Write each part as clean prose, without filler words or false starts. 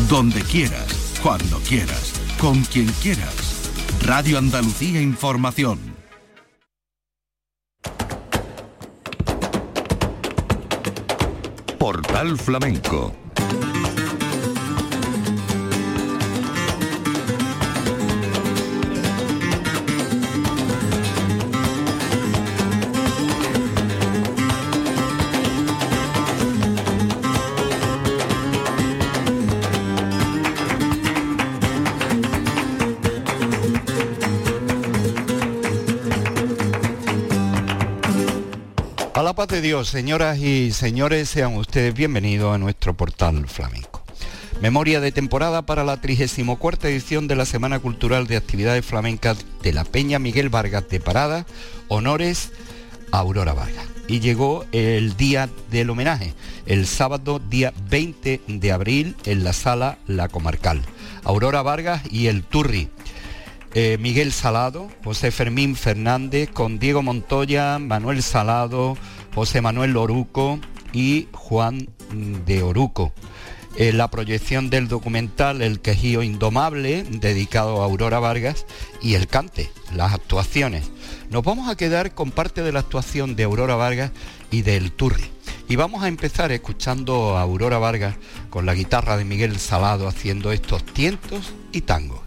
donde quieras, cuando quieras, con quien quieras. Radio Andalucía Información. Portal Flamenco. A la paz de Dios, señoras y señores, sean ustedes bienvenidos a nuestro portal flamenco. Memoria de temporada para la 34ª edición de la Semana Cultural de Actividades Flamencas de la Peña Miguel Vargas de Parada, honores a Aurora Vargas. Y llegó el día del homenaje, el sábado día 20 de abril en la Sala La Comarcal. Aurora Vargas y el Turri. Miguel Salado, José Fermín Fernández, con Diego Montoya, Manuel Salado, José Manuel Oruco y Juan de Oruco. La proyección del documental El Quejío Indomable, dedicado a Aurora Vargas, y el cante, las actuaciones. Nos vamos a quedar con parte de la actuación de Aurora Vargas y del Turri. Y vamos a empezar escuchando a Aurora Vargas con la guitarra de Miguel Salado haciendo estos tientos y tangos.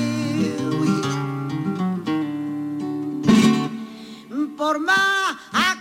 Por más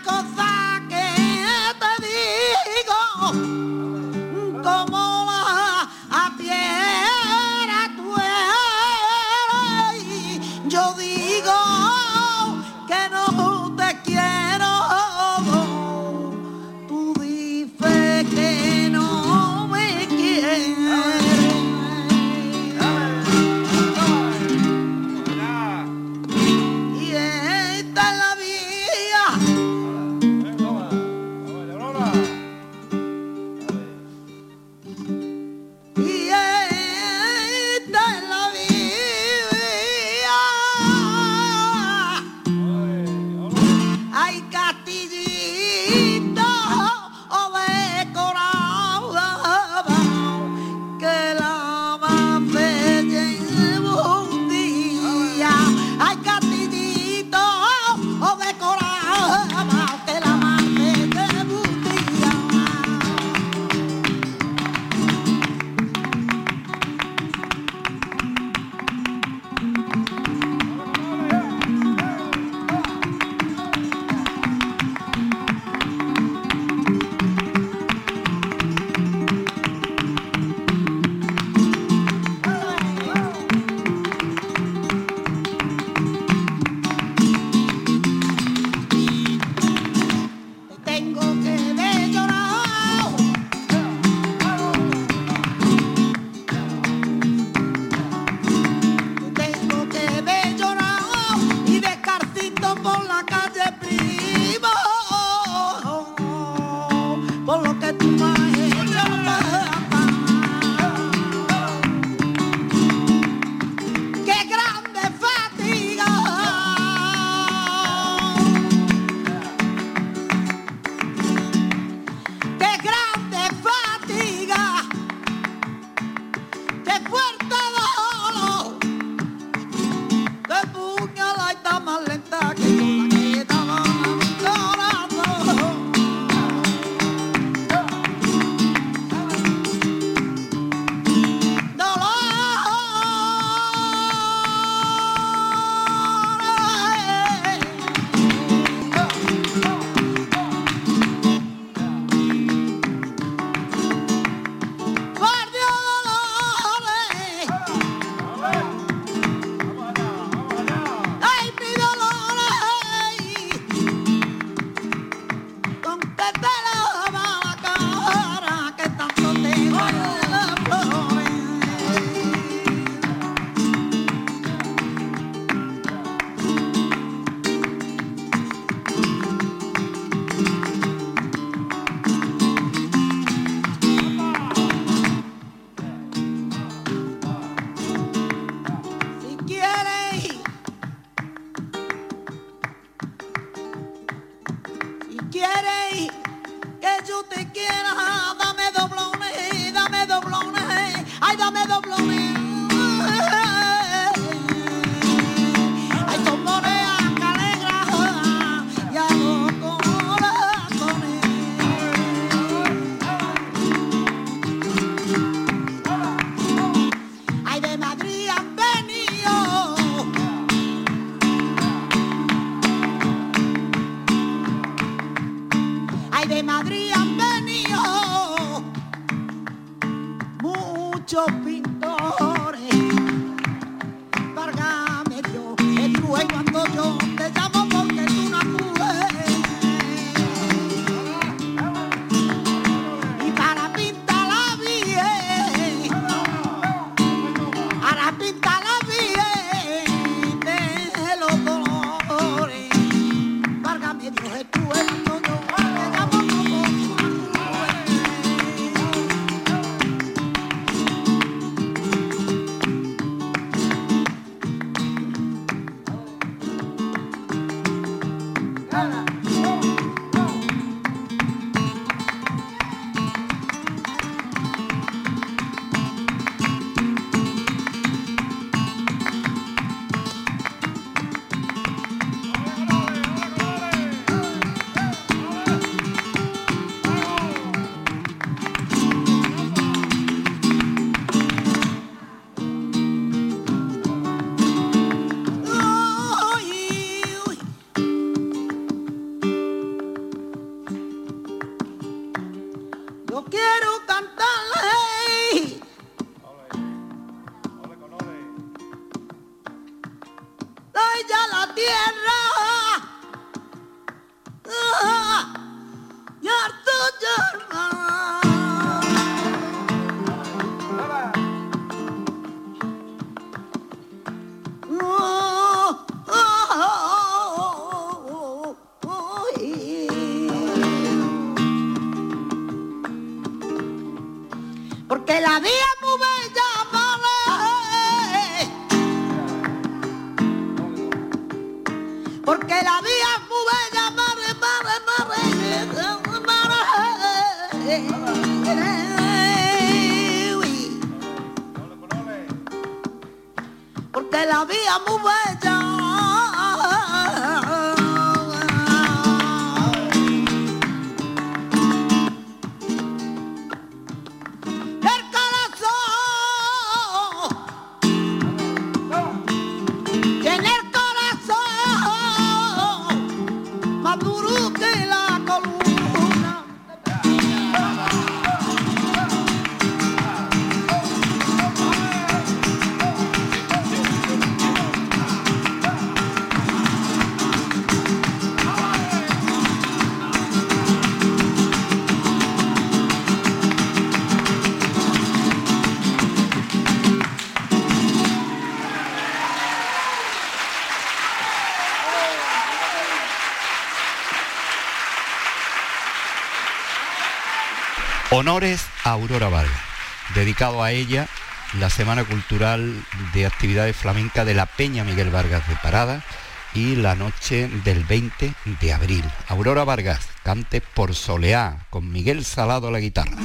quieres que yo te quiera, dame doblones, ay, dame doblones. De Madrid han venido muchos pintores. Válgame Dios, que tú es cuando yo te llamo porque tú no acudes. Y para pintarla bien, para pintarla bien de los dolores. Válgame Dios, que tú es cuando yo te llamo. Porque la vida es muy bella, vale. Porque la vida es muy bella, madre, porque la vida es muy bella. Honores a Aurora Vargas, dedicado a ella la Semana Cultural de Actividades Flamencas de la Peña Miguel Vargas de Parada y la noche del 20 de abril. Aurora Vargas, cante por Soleá, con Miguel Salado a la guitarra.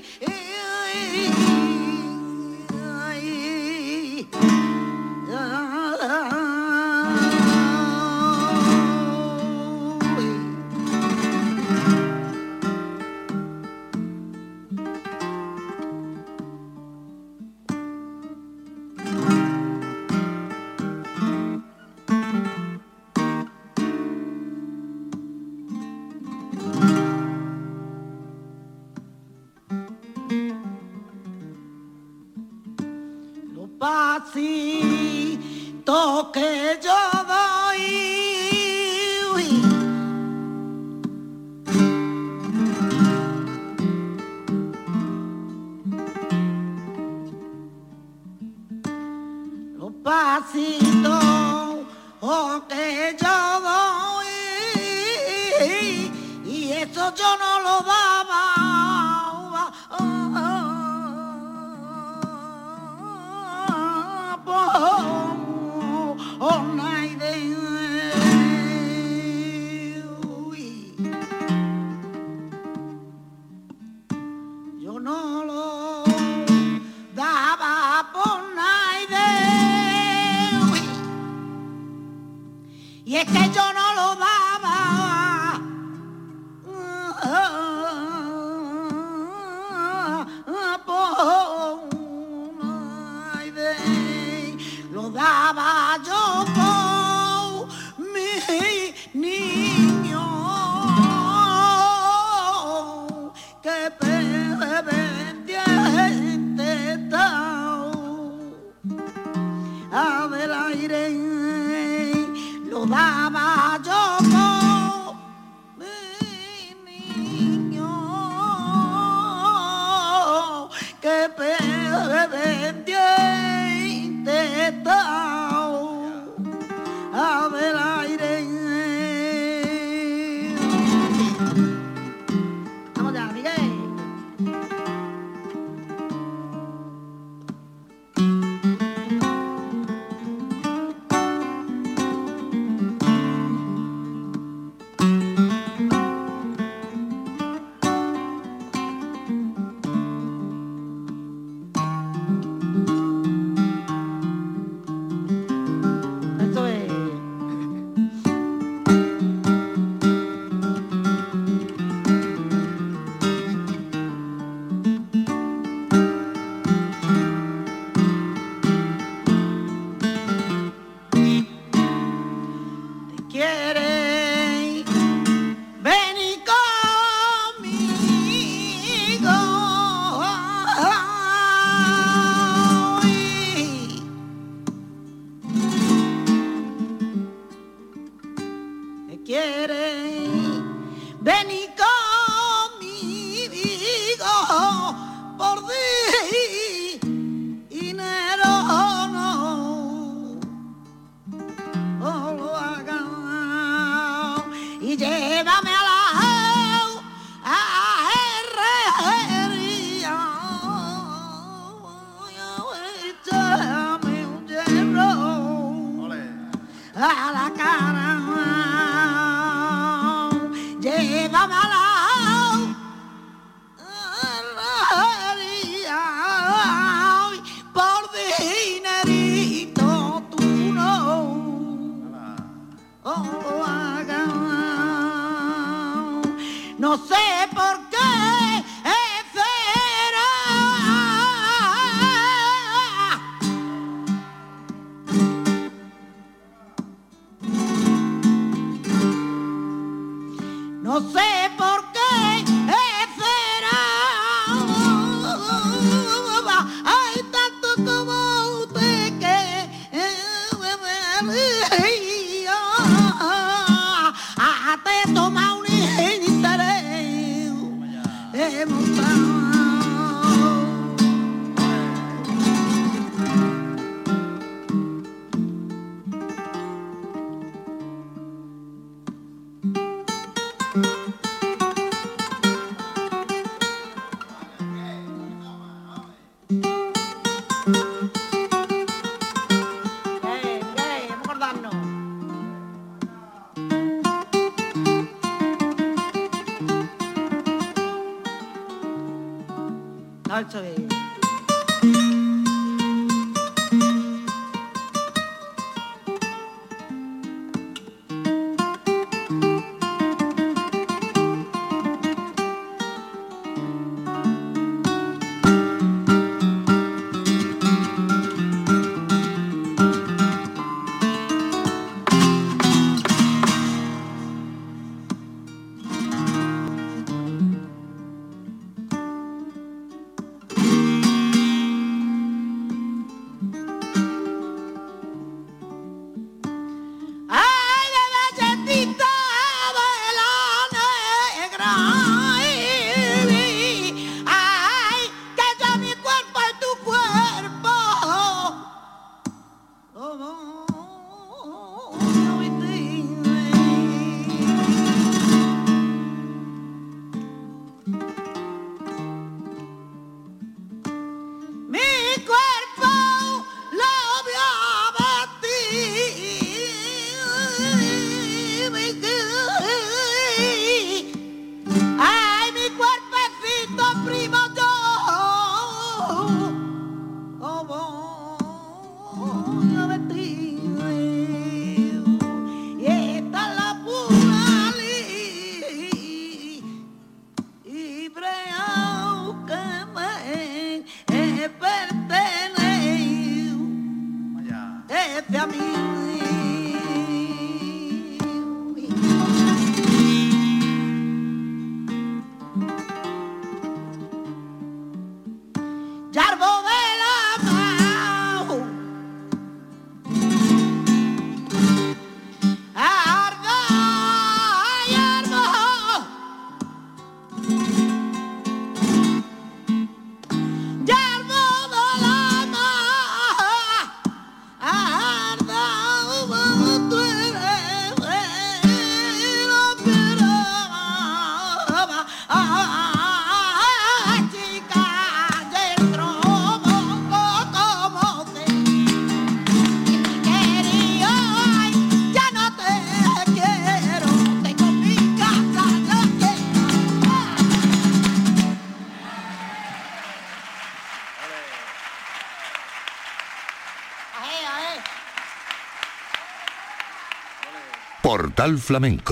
Pasito que yo doy, los pasitos que yo doy, y eso yo no lo daba. Yo no lo daba por nadie, y es que yo no lo daba por nadie, lo daba yo por mi niño que pendiente está del aire, lo daba yo por mi niño que pendiente está del aire. Vamos ya, Miguel. Esto es. ¿Quieres venir conmigo? ¿Quieres venir conmigo? Por dinero no lo hagas, y llévame a la herrería, échame un hierro a la cara, llévame a la herrería, por dinerito tú no lo hagas. No sé por qué será Alto es. Portal Flamenco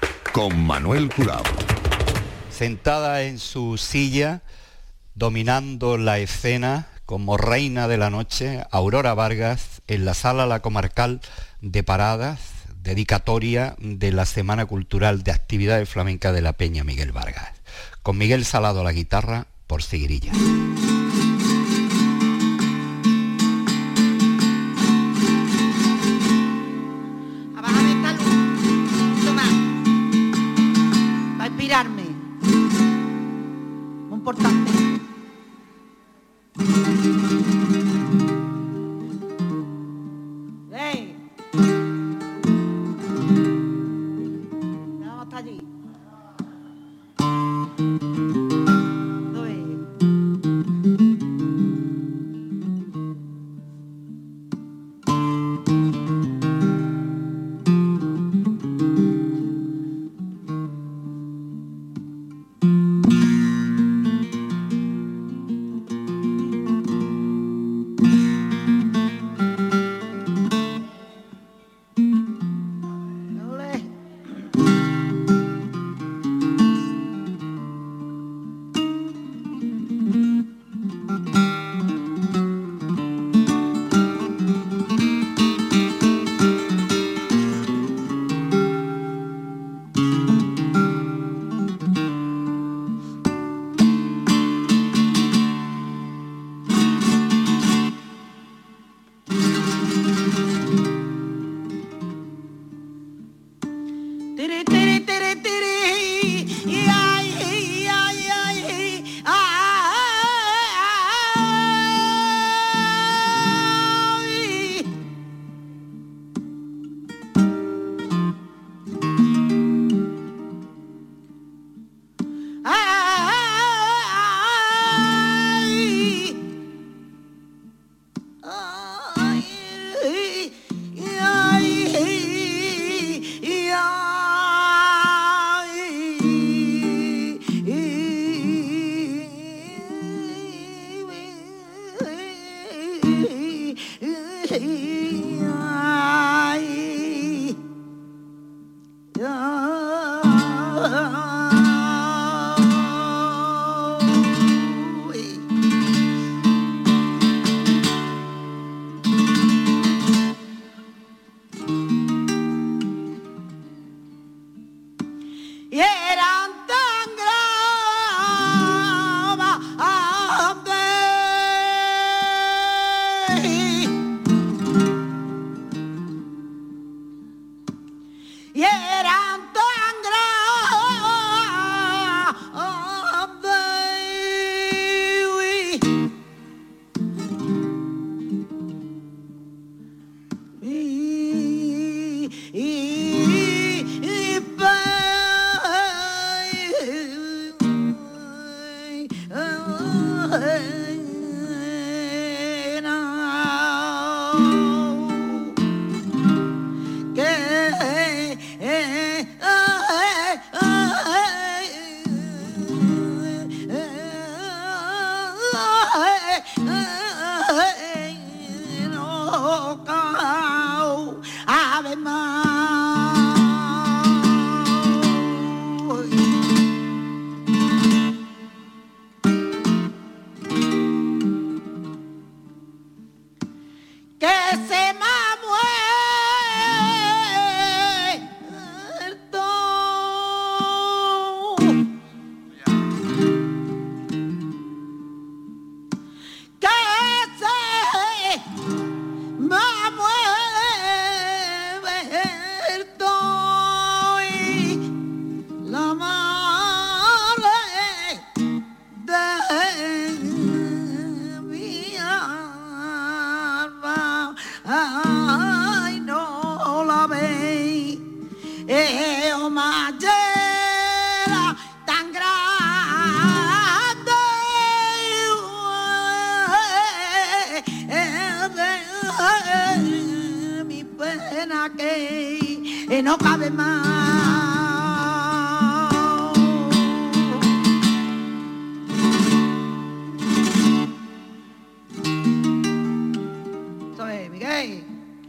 con Manuel Curao. Sentada en su silla, dominando la escena como reina de la noche, Aurora Vargas en la Sala La Comarcal de Paradas, dedicatoria de la Semana Cultural de Actividades Flamencas de la Peña Miguel Vargas. Con Miguel Salado a la guitarra, por Seguirilla. Inspirarme. Muy importante. ¡Ey! Vamos hasta allí. ¿Lo ves? No cabe más. Soy Miguel.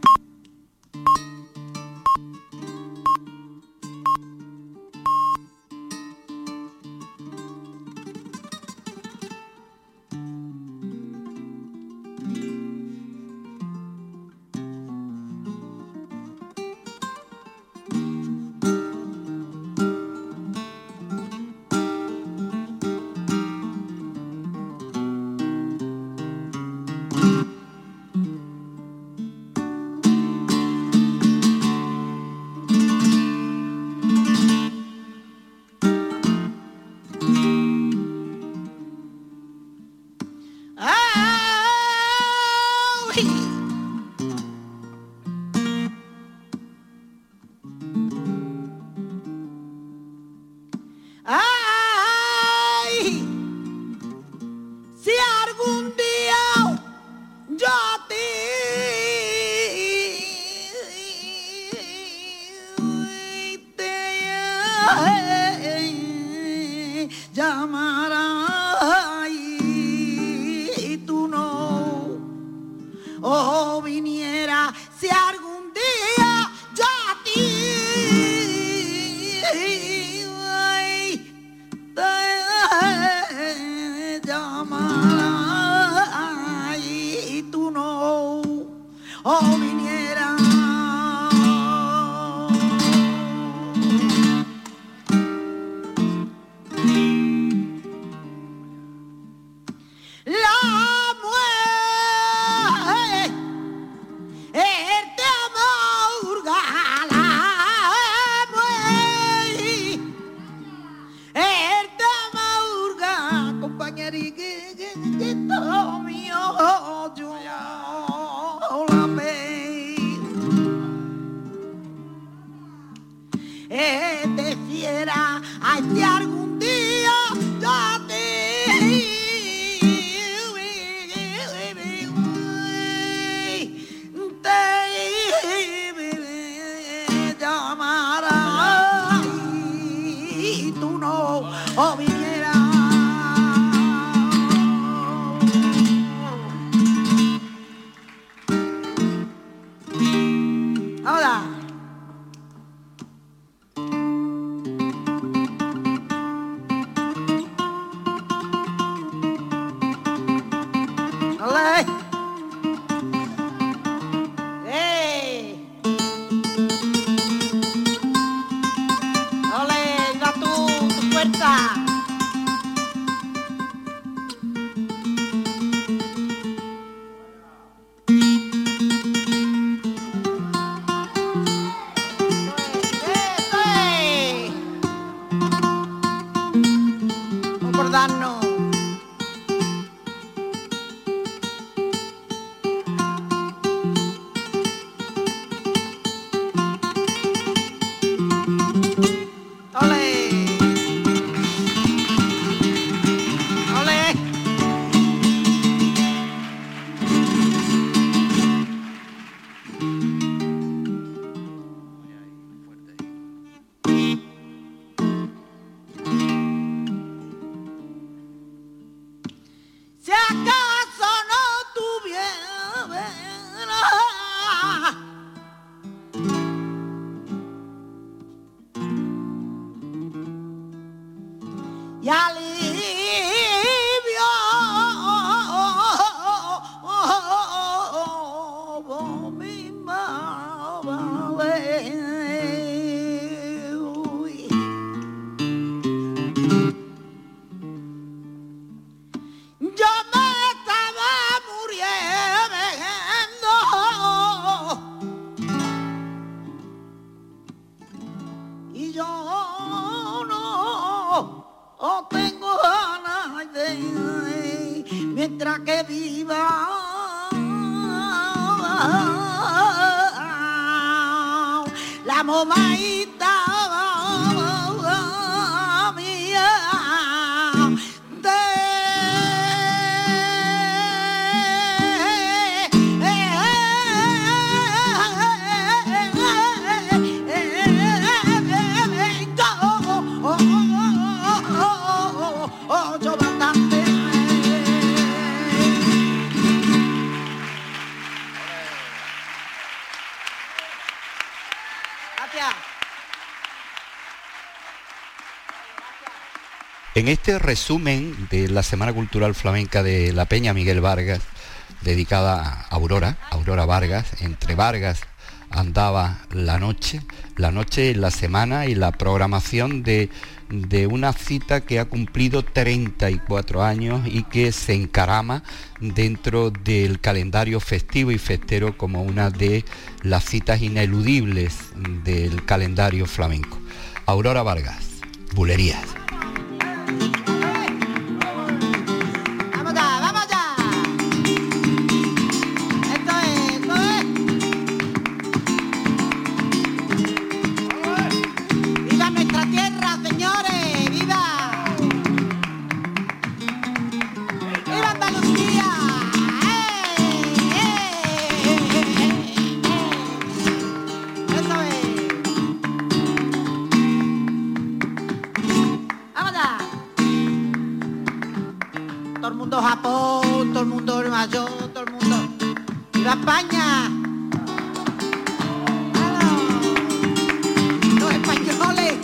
Llamará y tú no, o viniera si algún día yo a ti te llamará y tú no, o viniera. Te fiera, ay, si algún día yo te llamará y tú no, o viniera. Si acaso no tuviera y alivio mi madre. Yo me estaba muriendo y yo no tengo ganas de mientras que viva la momaita mía yo bastante. Gracias. En este resumen de la Semana Cultural Flamenca de la Peña Miguel Vargas, dedicada a Aurora Vargas, entre Vargas andaba la noche en la semana y la programación de una cita que ha cumplido 34 años y que se encarama dentro del calendario festivo y festero como una de las citas ineludibles del calendario flamenco. Aurora Vargas, Bulerías. Japón, todo el mundo Nueva York, todo el mundo. ¡Viva España! ¡Los españoles!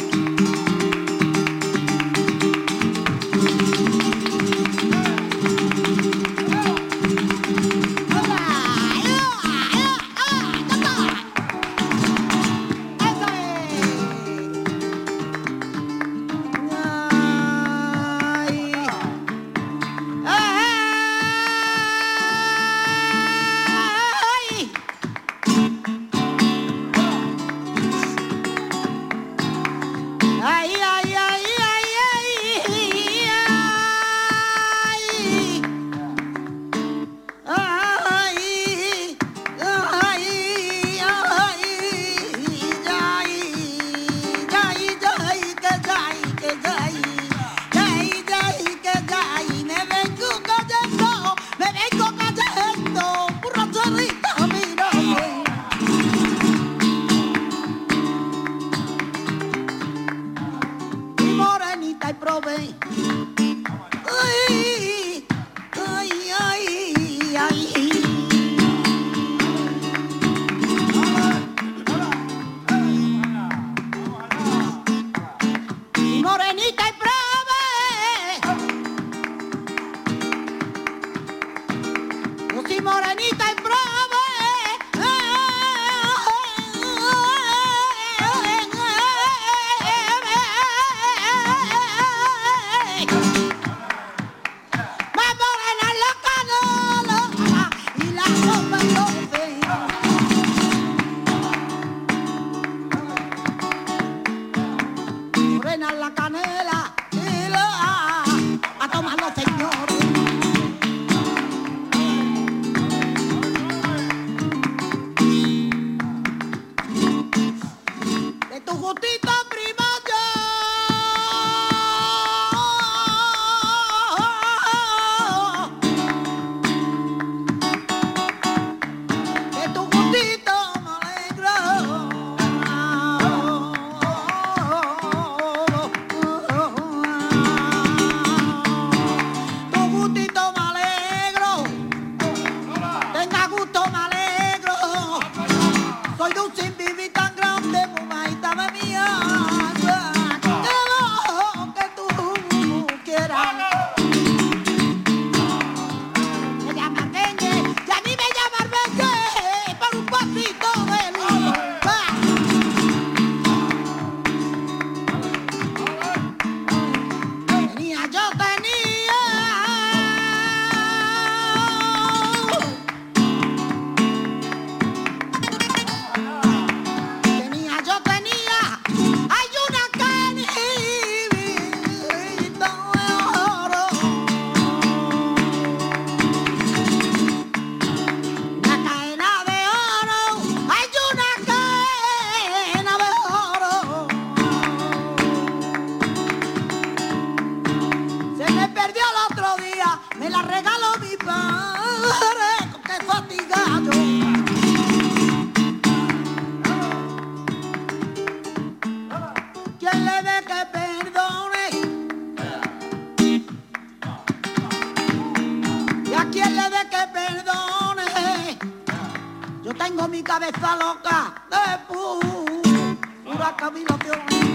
tengo mi cabeza loca de pura cavilación.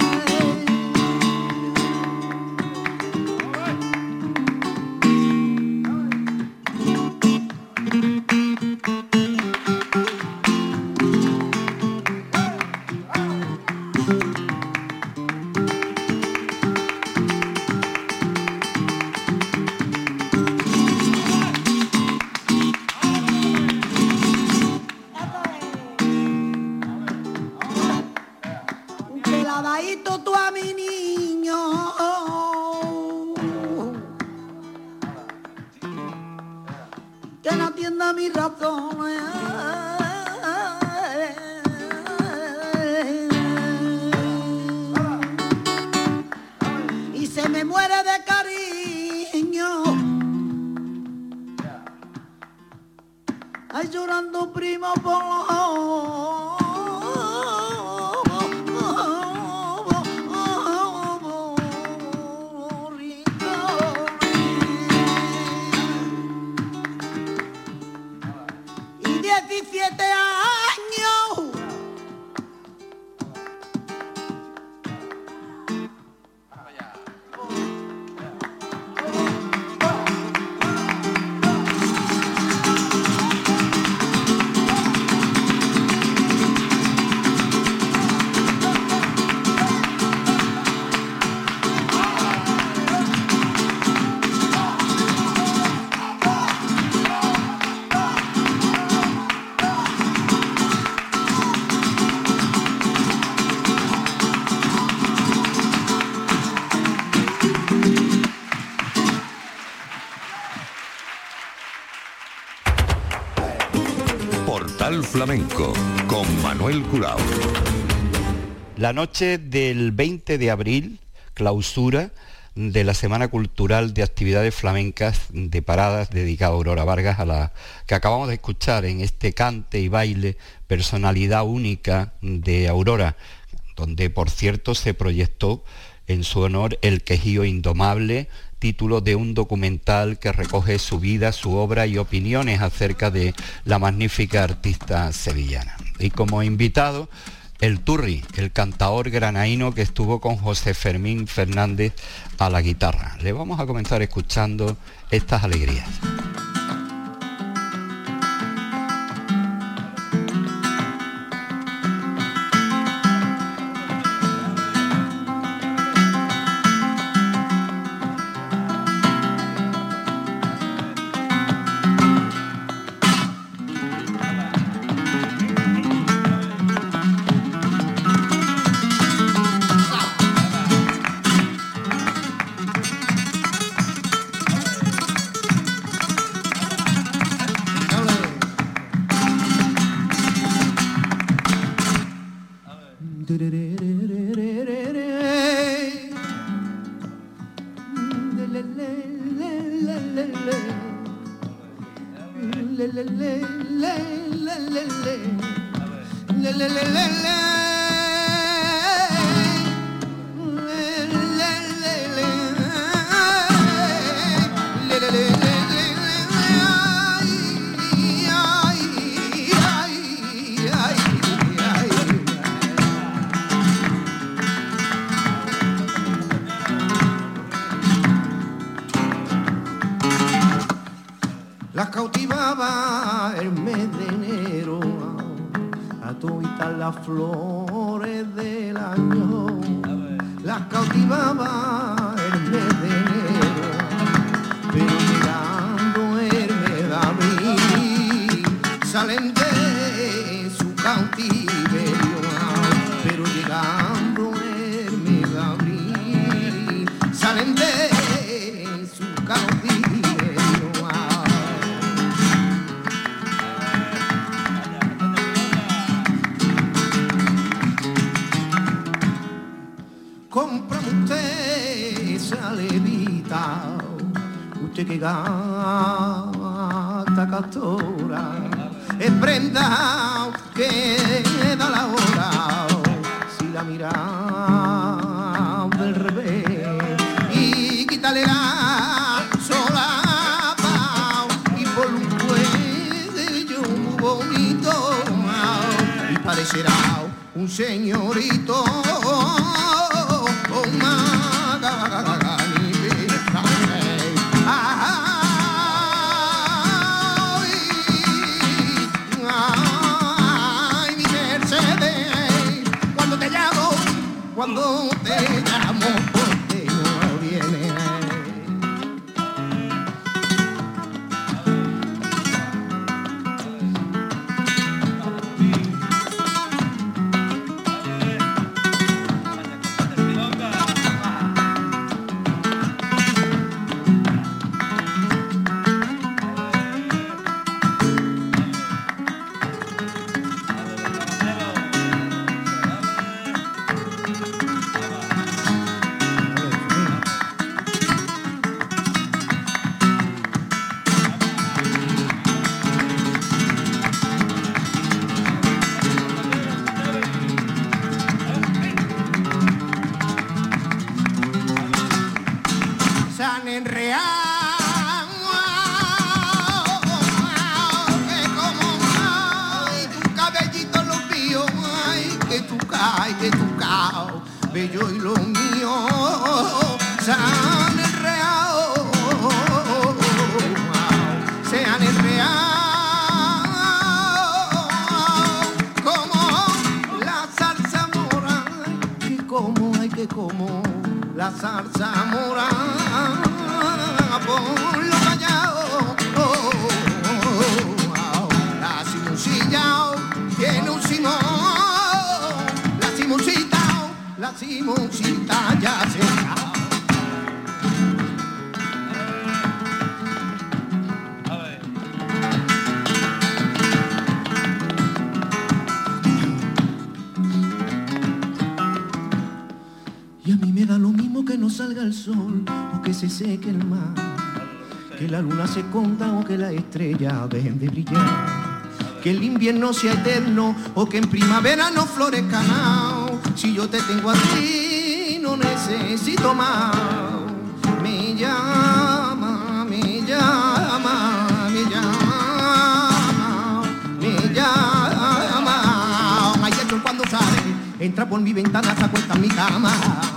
Tú a mi niño que no atienda mis razones y se me muere de cariño. Ay, llorando primo por Portal Flamenco con Manuel Curao. La noche del 20 de abril, clausura de la Semana Cultural de Actividades Flamencas de Paradas dedicada a Aurora Vargas, a la que acabamos de escuchar en este cante y baile, personalidad única de Aurora, donde por cierto se proyectó en su honor El Quejío Indomable, título de un documental que recoge su vida, su obra y opiniones acerca de la magnífica artista sevillana. Y como invitado, el Turri, el cantaor granaíno que estuvo con José Fermín Fernández a la guitarra. Le vamos a comenzar escuchando estas alegrías. Las cautivaba el mes de enero a todas las flores del año. Las cautivaba el mes de enero, pero llegando el mes de abril salen de su cautiverio. Pero llegando el mes de abril salen de su cautiverio. Cómprame usted esa levita, usted que gata castora, es prenda que da la hora, si la mira del revés y quítale la solapa y por un cuello muy bonito. que será un señorito ay, mi Mercedes, cuando te llamo, porque no vienes. San Enreal, que como ay, tu cabellito lo mío, ay, que tu cao, bello y lo mío, San Enreal, San Enreal, como la salsa mora, que como la salsa mora. Por lo callao, la simoncilla tiene un simón, la simoncita ya se va. Y a mí me da lo mismo que no salga el sol o que se seque el mar, que la luna se esconda o que las estrellas dejen de brillar, que el invierno sea eterno o que en primavera no florezca nada. Si yo te tengo a ti no necesito más. Me llama, me llama, me llama, me llama. Ay, el sol cuando sale entra por mi ventana, se acuesta en mi cama.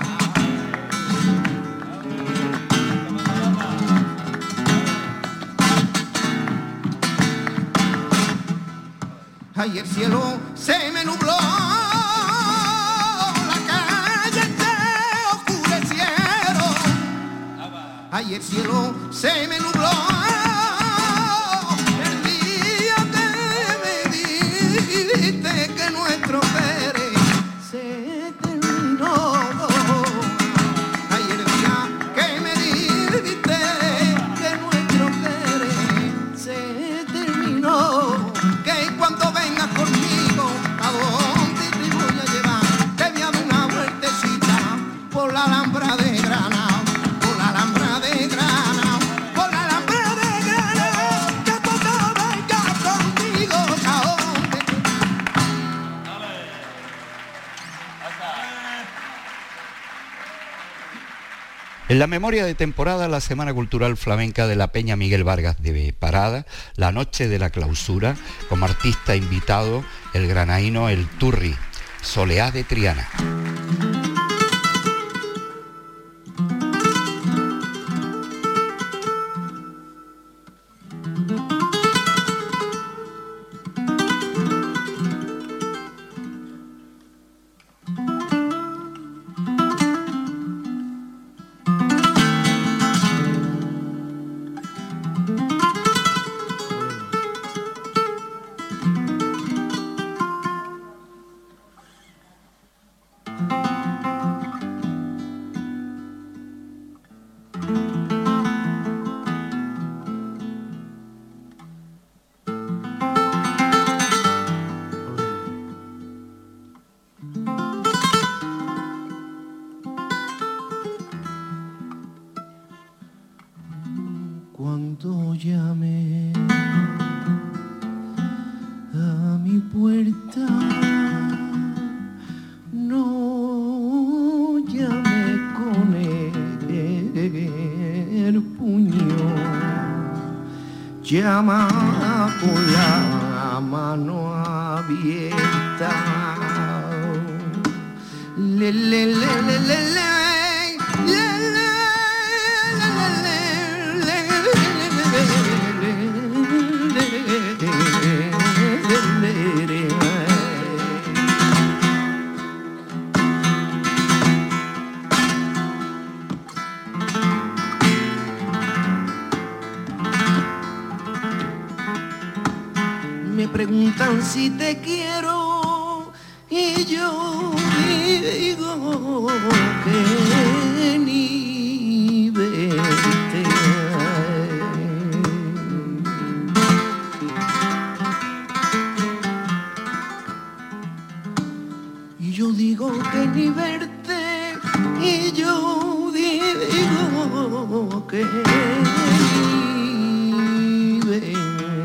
Ay, el cielo se me nubló, la calle se oscurecieron. Ay, el cielo se me nubló, el día que me dijiste que nuestro querer se terminó. Ay, el día que me dijiste que nuestro querer se terminó. Que cuando vengas conmigo, ¿a dónde te voy a llevar? Te voy a dar una vueltecita por la Alhambra de Granada, por la Alhambra de Granada, por la Alhambra de Granada, que cuando vengas conmigo, ¿a dónde? En la memoria de temporada, la Semana Cultural Flamenca de la Peña Miguel Vargas de Parada, la noche de la clausura, como artista invitado, el granaíno El Turri, Soleá de Triana. Cuando llame a mi puerta, no llame con el puño, llama con la la mano abierta. Le, le, le, le, le, le. Me preguntan si te quiero y yo digo que ni verte. Y yo digo que ni verte y yo digo que ni verte.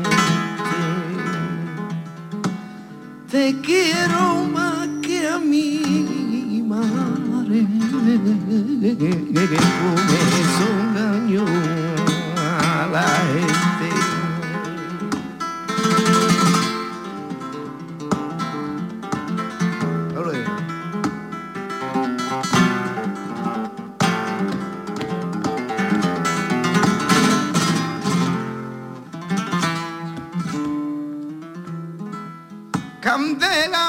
Te quiero más que a mi madre, que con eso engañó a la gente. Candela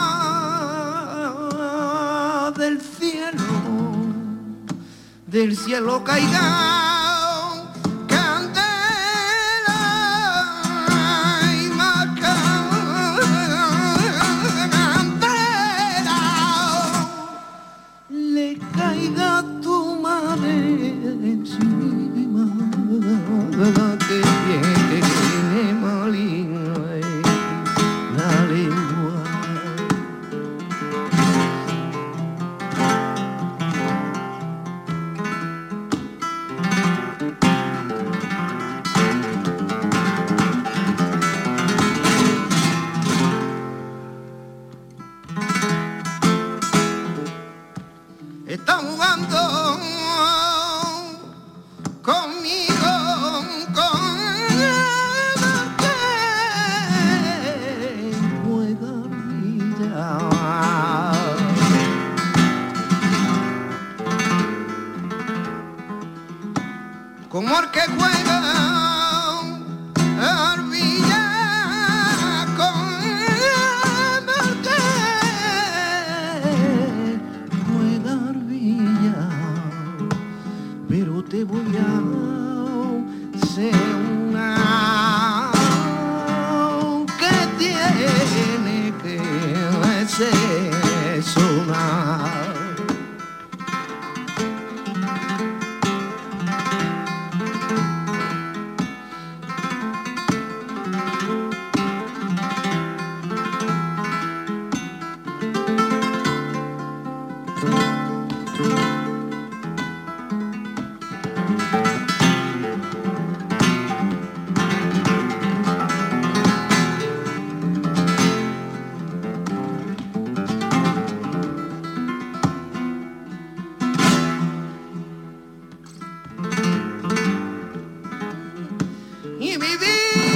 del cielo caiga, candela y más candela, le caiga a tu madre encima, que tiene maligna la lengua. Está jugando conmigo, juega vida. Como el que juega arvilla, con el que juega arvilla, pero te voy a hacer una que tiene que ser sonar. Y viví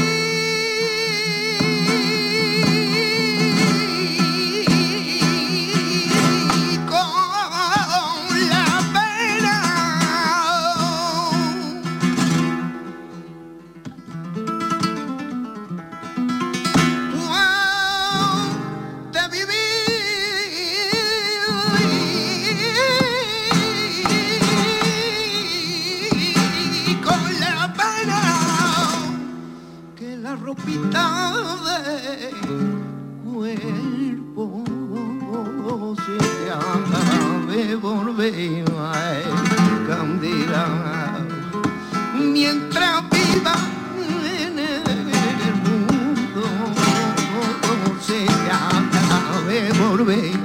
con la pena, te viví con la pena, que la ropita de cuerpo se acabe volver a candela, mientras viva en el mundo se acabe volver.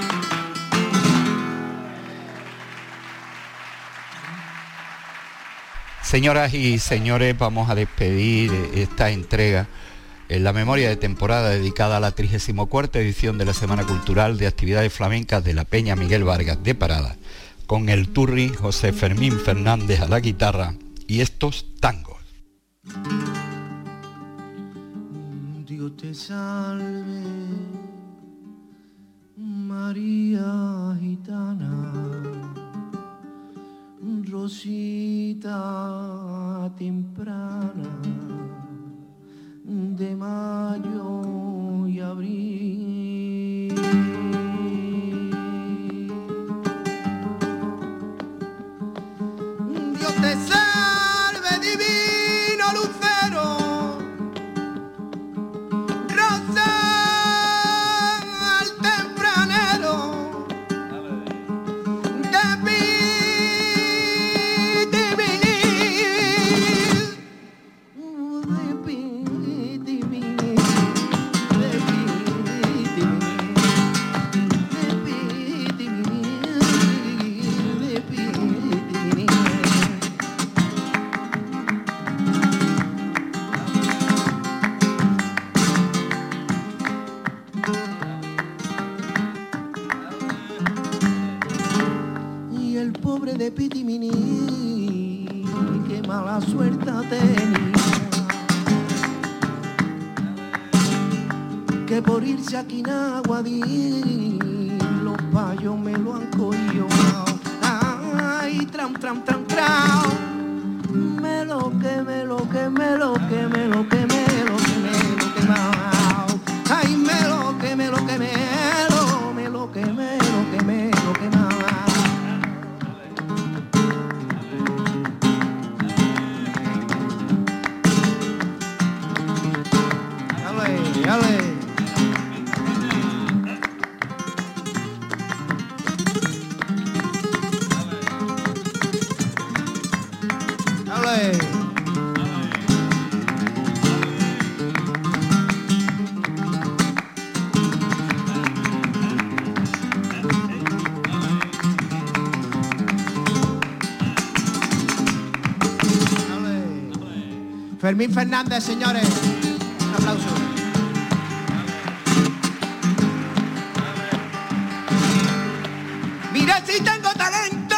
Señoras y señores, vamos a despedir esta entrega en la memoria de temporada dedicada a la 34ª edición de la Semana Cultural de Actividades Flamencas de la Peña Miguel Vargas de Parada, con el turri José Fermín Fernández a la guitarra y estos tangos. Dios te salve, María gitana, rosita temprana de mayo y abril. Dios te salve, divino lucero, rosa al tempranero, de y el pobre de Pitimini, qué mala suerte tenía, que por irse a Quinaguadí los payos me lo han cogido. Ay, tram, tram, tram, tram, me lo que, me lo que, me lo que, me lo que, me lo que, me lo que, ay, me lo que, me lo que, me lo que, me lo que, me lo que, dale. Fermín Fernández, señores. Un aplauso. Mira si tengo talento.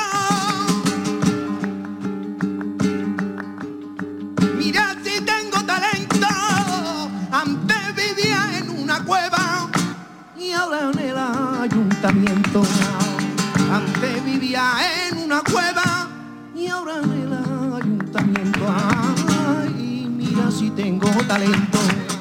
Mira si tengo talento. Antes vivía en una cueva y ahora en el ayuntamiento. Antes vivía en una cueva y ahora en el ayuntamiento. Ay, mira si tengo talento.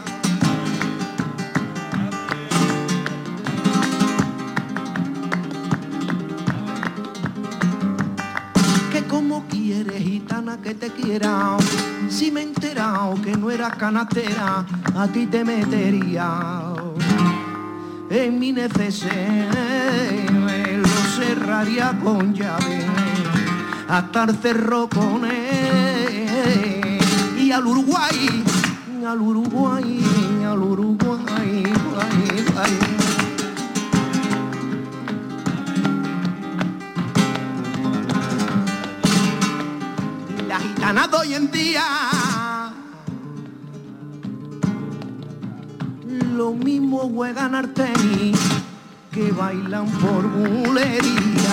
Que como quieres, gitana, que te quiera. Si me he enterado que no eras canastera, a ti te metería en mi neceser, lo cerraría con llave hasta el cerro con él. Y al Uruguay, al Uruguay, al Uruguay, guay, guay. Las gitanas de hoy en día lo mismo juegan al tenis que bailan por bulería.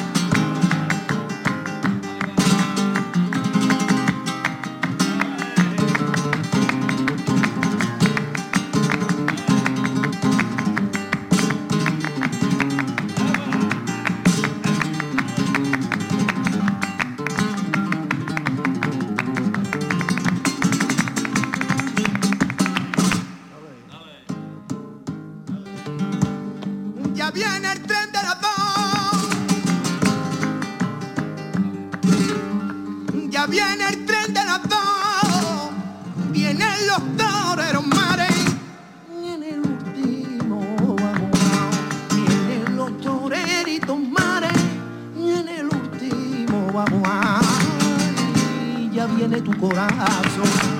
Ya viene el tren de las dos. Ya viene el tren de las dos. Vienen los toreros mares. Y en el último vagón vienen los toreritos mares. Y en el último vagón ya viene tu corazón.